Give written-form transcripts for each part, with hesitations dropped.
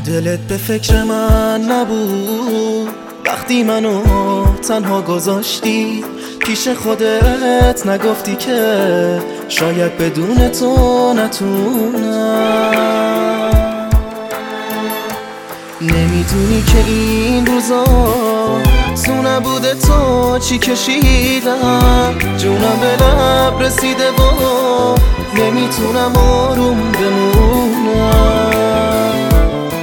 دلت به فکر من نبود وقتی منو تنها گذاشتی پیش خودت نگفتی که شاید بدون تو نتونم. نمیدونی که این روزا تو نبود تو چی کشیدم، جونم به لب رسیده و نمیتونم آروم بمونم.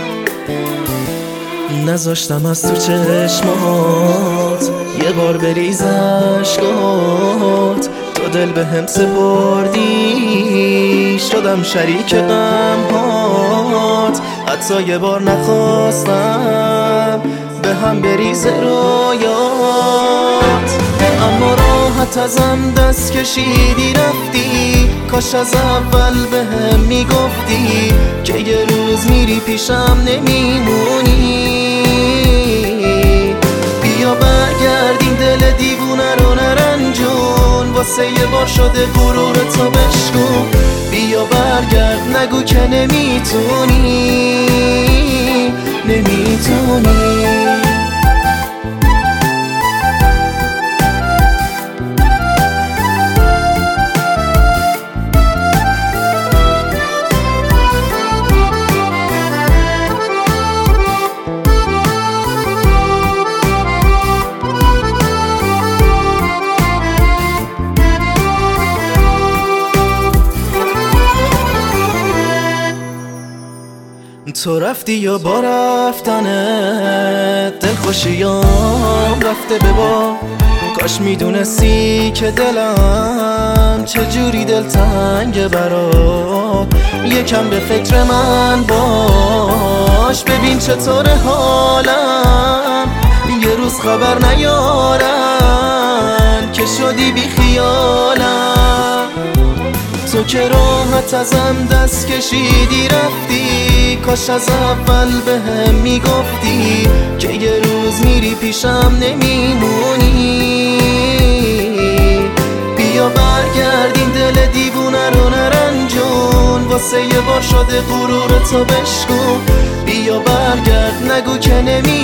نذاشتم از تو چشمات یه بار بریز اشکات، تو دل به هم سپردی شدم شریک غمهات. حتی یه بار نخواستم به هم بریز رویات، اما راحت ازم دست کشیدی رفتی. کاش از اول به هم میگفتی که یه روز میری پیشم نمیمونی. بیا برگردیم دل دیوونه رو نرنجون، واسه یه بار شده غرور تو بشکن. بیا برگرد نگو که نمیتونی. تو رفتی یا با رفتنت دلخوشیام رفته به با. کاش میدونستی که دلم چجوری دلتنگه برات. یکم به فکر من باش، ببین چطور حالم. یه روز خبر نیارن که شدی بی خیالم. تو که راحت ازم دست کشیدی رفتی، کاش از اول به هم میگفتی که یه روز میری پیشم نمیمونی. بیا برگردیم دل دیوونه رو نرنجون، واسه یه بار شده غرور تو بشکن. بیا برگرد نگو که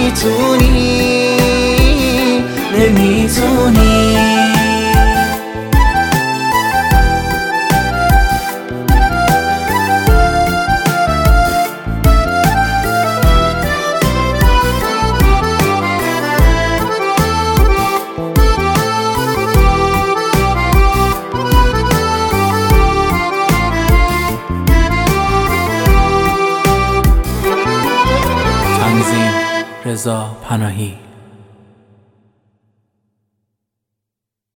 نمیتونی. رضا پناهی.